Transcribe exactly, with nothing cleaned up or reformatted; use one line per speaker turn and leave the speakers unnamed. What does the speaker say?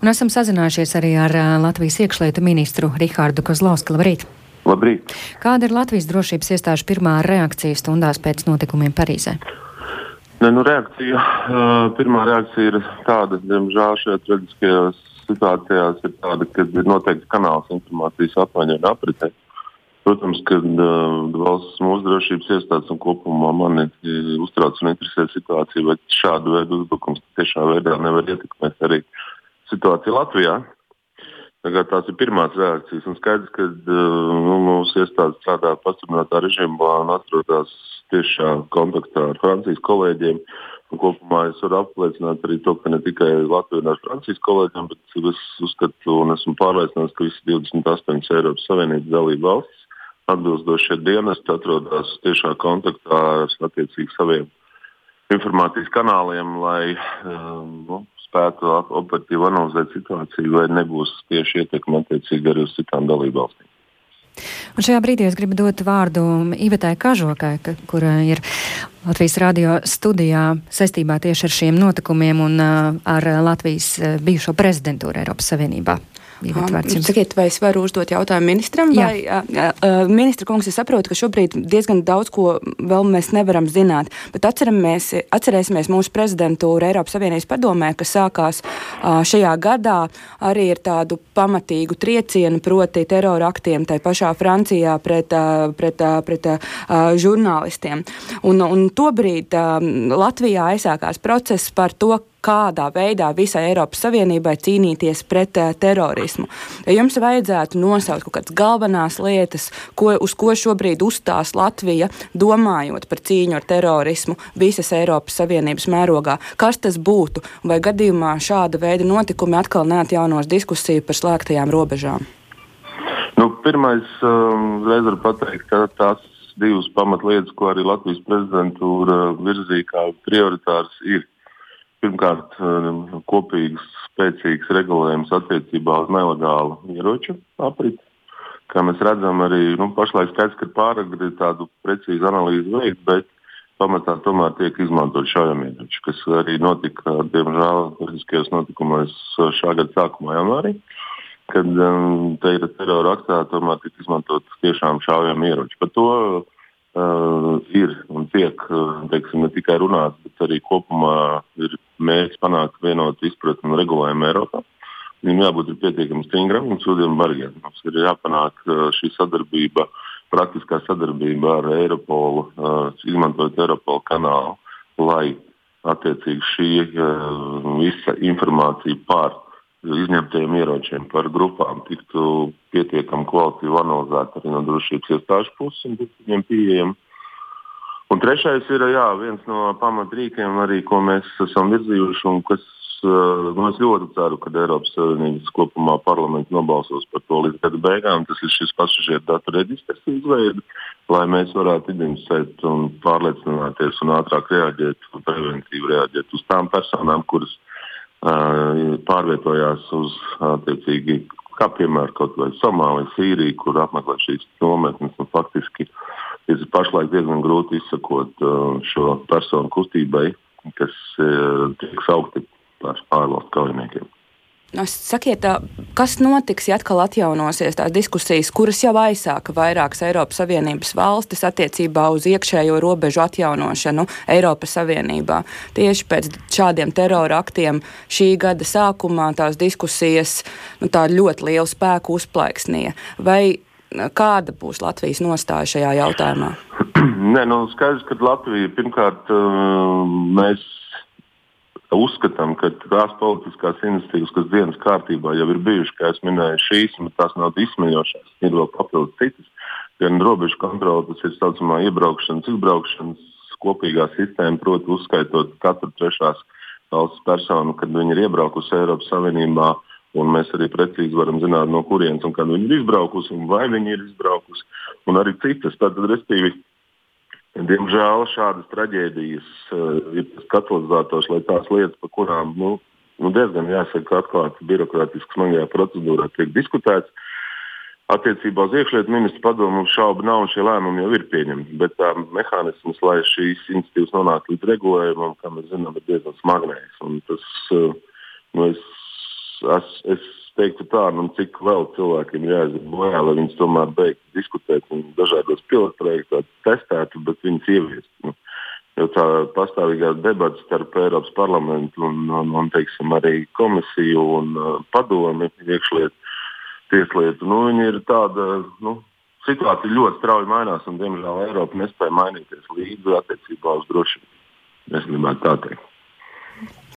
Un esam sazinājušies arī ar Latvijas iekšlietu ministru Rihārdu Kozlovski. Labrīt!
Labrīt!
Kāda ir Latvijas drošības iestāžu pirmā reakcija stundās pēc notikumiem Parīzē?
Ne, nu, reakcija, pirmā reakcija ir tāda, diemžēl šajā traģiskajās situācijās ir tāda, ka ir noteikti kanāls informācijas apmaiņai un apritei. Protams, ka uh, valsts mūsu drošības iestādes un kopumā mani uztrauc un interesē situācija, vai šādu veidu uzbrukums tiešā veidā nevar ietekmēt arī situāciju Latvijā. Tagad tās ir pirmās reakcijas, un skaidrs, ka uh, nu, mūsu iestādes strādā pastiprinātā režīmā un atrodas tiešā kontaktā ar Francijas kolēģiem. Un kopumā es varu apliecināt arī to, ka ne tikai Latviju un ar Francijas kolēģiem, bet es uzskatu un esmu pārliecināts, ka visi divdesmit astoņas Eiropas Savienības dalību valstis atbilstošie dienesti atrodas tiešā kontaktā ar attiecīgi saviem informācijas kanāliem, lai um, nu, spētu operatīvi analizēt situāciju, vai nebūs tieši ietekme attiecīgi arī uz citām dalību valstīm.
Un šajā brīdī es gribu dot vārdu Ivetai Kažokai, kura ir Latvijas radio studijā saistībā tieši ar šiem notikumiem un uh, ar Latvijas uh, bijušo prezidentūru Eiropas Savienībā.
Sakiet, vai es varu uzdot jautājumu ministram? Vai, uh, uh, ministra kungs, es saprotu, ka šobrīd diezgan daudz ko vēl mēs nevaram zināt, bet atceramies, atcerēsimies mūsu prezidentūru Eiropas Savienības padomē, kas sākās uh, šajā gadā, arī ir tādu pamatīgu triecienu, proti terora aktiem tai pašā Francijā pret, uh, pret, uh, pret uh, žurnālistiem. Un, un tobrīd uh, Latvijā aizsākās process par to, kādā veidā visai Eiropas Savienībai cīnīties pret uh, terorismu. Jums vajadzētu nosaukt kaut kādas galvenās lietas, ko, uz ko šobrīd uzstās Latvija, domājot par cīņu ar terorismu visas Eiropas Savienības mērogā. Kas tas būtu? Vai gadījumā šāda veida notikumi atkal neatjaunos diskusiju par slēgtajām robežām?
Nu, pirmais, um, reiz varu pateikt, ka tās divas pamatlietas, ko arī Latvijas prezidentūra virzīja kā prioritārs, ir pirmkārt, kopīgs, spēcīgs regulējums attiecībā uz nelegālu ieroču apriti. Kā mēs redzam, arī nu, pašlaik skaidrs, ka pāragri tādu precīzu analīzi veikt, bet pamatā tomēr tiek izmantot šaujamieroči, kas arī notika, diemžēl, traģiskajos notikumos šā gada sākumā janvārī, kad um, te ir terora aktā tomēr tiek izmantot tiešām šaujamieroči. Par to Uh, ir un tiek, uh, teiksim, ne tikai runāts, bet arī kopumā ir mērķis panākt vienotu izpratni un regulējumu Eiropā. Viņam jābūt ir pietiekami stingram un sodiem bargiem. Mums ir jāpanāk uh, šī sadarbība, praktiskā sadarbība ar Eiropolu, uh, izmantojot Eiropolu kanālu, lai attiecīgi šī uh, visa informācija par izņemtajiem ieročiem par grupām tiktu pietiekami kvalitīvi analizēta arī no drošības iestāžu puses un būtu viņiem pieejami. Un trešais ir, jā, viens no pamatrīkiem arī, ko mēs esam virzījuši un kas, nu, es ļoti ceru, ka Eiropas Savienības kopumā parlaments nobalsos par to līdz gada beigām. Tas ir šis pasažieru datu reģistrs izveidi, lai mēs varētu identificēt un pārliecināties un ātrāk reaģēt un preventīvi reaģēt uz tām personām, kuras pārvietojās uz attiecīgi, kā piemēram kaut vai Somālija, Sīrija, kur apmeklē šīs nometnes un faktiski ir pašlaik diezgan grūti izsakot šo personu kustībai, kas tiek saukti par ārvalstu kaujiniekiem.
Sakiet, kas notiks, ja atkal atjaunosies tās diskusijas, kuras jau aizsāka vairākas Eiropas Savienības valstis attiecībā uz iekšējo robežu atjaunošanu Eiropas Savienībā? Tieši pēc šādiem terora aktiem šī gada sākumā tās diskusijas nu, tā ļoti lielu spēku uzplaiksnīja. Vai kāda būs Latvijas nostāja šajā jautājumā?
Nē, nu skaidrs, ka Latvija pirmkārt mēs uzskatām, ka tās politiskās iniciatīvas, kas dienas kārtībā jau ir bijušas, kā es minēju, šīs, bet tās nav izsmeļošās, ir vēl papildus citas. Gan robežu kontrole, tas ir saucamā iebraukšanas, izbraukšanas kopīgā sistēma, proti uzskaitot katru trešās valsts personu, kad viņi ir iebraukusi Eiropas Savienībā, un mēs arī precīzi varam zināt, no kurienes un kad viņi ir izbraukusi un vai viņi ir izbraukusi, un arī citas. Tātad, respektīvi, diemžēl šādas traģēdijas uh, ir tas katalizators, lai tās lietas, par kurām nu, nu diezgan jāsaka atklāti birokrātiski smagajā procedūrā tiek diskutēts. Attiecībā uz iekšlietu ministru padomu mums šaubu nav un šie lēmumi jau ir pieņemti, bet tā mehānisms, lai šīs iniciatīvas nonāktu līdz regulējumam, kā mēs zinām, ir diezgan smagnējs. Un tas, uh, nu, es es, es teiktu tā, nu, cik vēl cilvēkiem jāiziet bojā, lai viņas tomēr beigtu diskutēt un dažādos pilotprojektos testētu, bet viņas ieviest. Nu, jo tā pastāvīgās debatas starp Eiropas parlamentu un, un, un teiksim, arī komisiju un uh, padomi iekšlietu, tieslietu, nu, viņi ir tāda, nu, situācija ļoti strauji mainās un, diemžēl, Eiropa nespēja mainīties līdzi attiecībā uz drošību. Es gribētu tā teikt.